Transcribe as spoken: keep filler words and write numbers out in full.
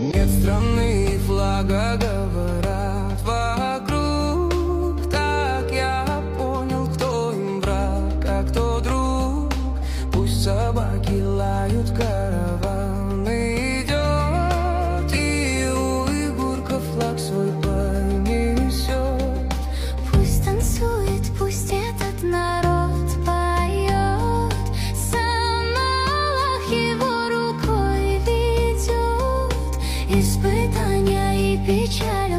Нет страны и флага, говорят вокруг. Так я понял, кто им враг, а кто друг. Пусть собаки лают, караван идет, и уйгурка флаг свой понесет. Пусть танцует, пусть этот народ поет, сам Аллах его рукой ведет. Испытания и печаль